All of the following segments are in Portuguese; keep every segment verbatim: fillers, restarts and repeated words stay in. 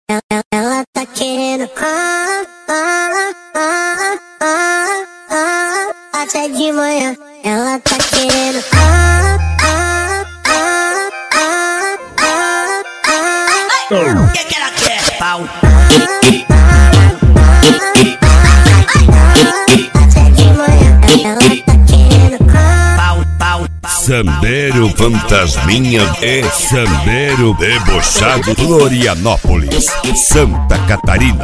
Ela, ela tá querendo ah, ah, ah, ah, ah, até de manhã. Ela tá querendo ah, ah, ah, ah, ah, ah. O que que ela quer? Pau. Até de manhã. Ela tá querendo pau, pau, pau. Sambeiro Fantasminha é Sambeiro debochado Florianópolis, Santa Catarina.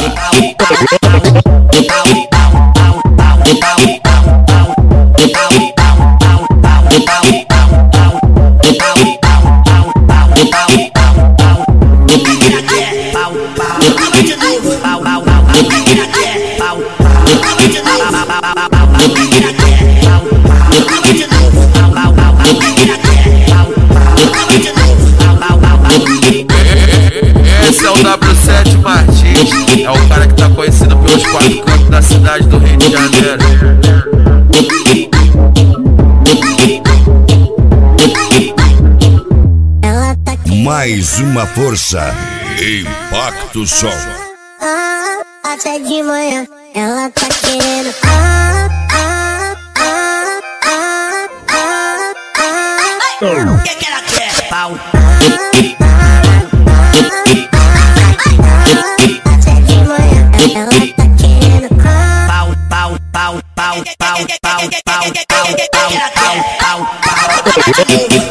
Esse é o W sete Martins, é o cara que tá conhecido pelos quatro cantos da cidade do Rio de Janeiro. Mais uma força, Impacto Som. ah, até de manhã. Ela tá querendo ah, ah, ah, ah, ah, ah. O que que ela quer? Pau. Até de manhã. Ela tá querendo Pau, pau, pau, pau, pau, pau, pau, pau, pau, pau, pau.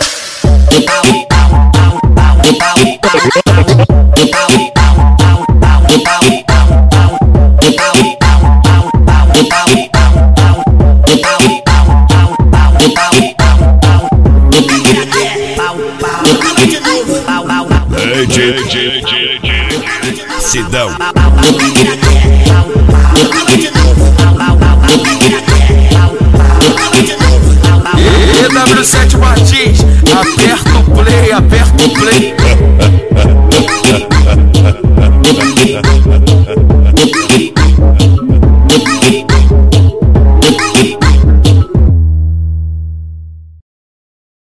Sidão. E W sete Martins, aperta o play, aperta o play.